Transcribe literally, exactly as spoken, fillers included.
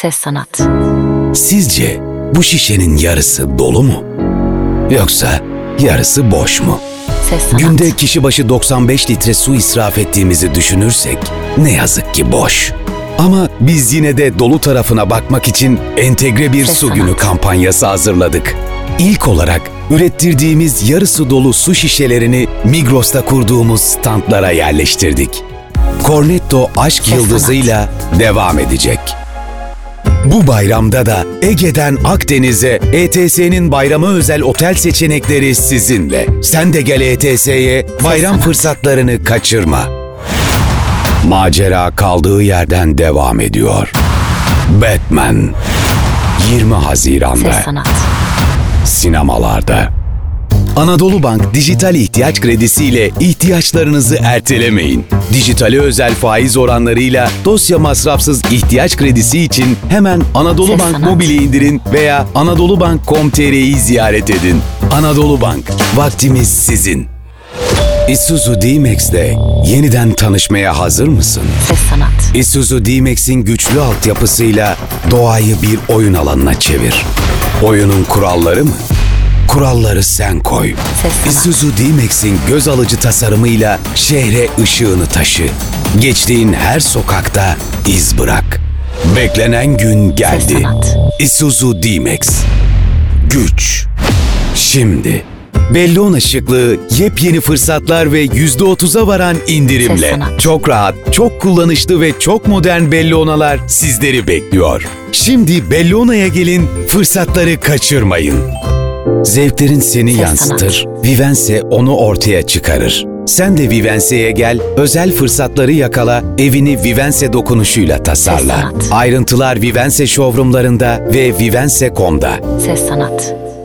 Ses sanat. Sizce bu şişenin yarısı dolu mu? Yoksa yarısı boş mu? Ses sanat. Günde kişi başı doksan beş litre su israf ettiğimizi düşünürsek ne yazık ki boş. Ama biz yine de dolu tarafına bakmak için entegre bir Ses su sanat. günü kampanyası hazırladık. İlk olarak ürettirdiğimiz yarısı dolu su şişelerini Migros'ta kurduğumuz standlara yerleştirdik. Cornetto aşk Ses yıldızıyla devam edecek. Bu bayramda da Ege'den Akdeniz'e E T S'nin bayrama özel otel seçenekleri sizinle. Sen de gel E T S'ye, bayram sanat. fırsatlarını kaçırma. Macera kaldığı yerden devam ediyor. Batman yirmi Haziran'da Ses sanat. sinemalarda. Anadolu Bank Dijital İhtiyaç Kredisi ile ihtiyaçlarınızı ertelemeyin. Dijitale özel faiz oranlarıyla dosya masrafsız ihtiyaç kredisi için hemen Anadolu Ses Bank sanat. Mobil'i indirin veya anadolubank nokta com nokta tr'yi ziyaret edin. Anadolu Bank, vaktimiz sizin. Isuzu D-Max'le yeniden tanışmaya hazır mısın? Ses sanat. Isuzu D-Max'in güçlü altyapısıyla doğayı bir oyun alanına çevir. Oyunun kuralları mı? Kuralları sen koy. Ses sanat. Isuzu D-Max'in göz alıcı tasarımıyla şehre ışığını taşı. Geçtiğin her sokakta iz bırak. Beklenen gün geldi. Ses sanat. Isuzu D-Max. Güç. Şimdi. Bellona şıklığı, yepyeni fırsatlar ve yüzde otuza varan Ses indirimle. sanat. Çok rahat, çok kullanışlı ve çok modern Bellonalar sizleri bekliyor. Şimdi Bellona'ya gelin, fırsatları kaçırmayın. Zevklerin seni Ses yansıtır, Vivense onu ortaya çıkarır. Sen de Vivense'ye gel, özel fırsatları yakala, evini Vivense dokunuşuyla tasarla. Ses sanat. Ayrıntılar Vivense showroomlarında ve vivense nokta com'da. Ses sanat.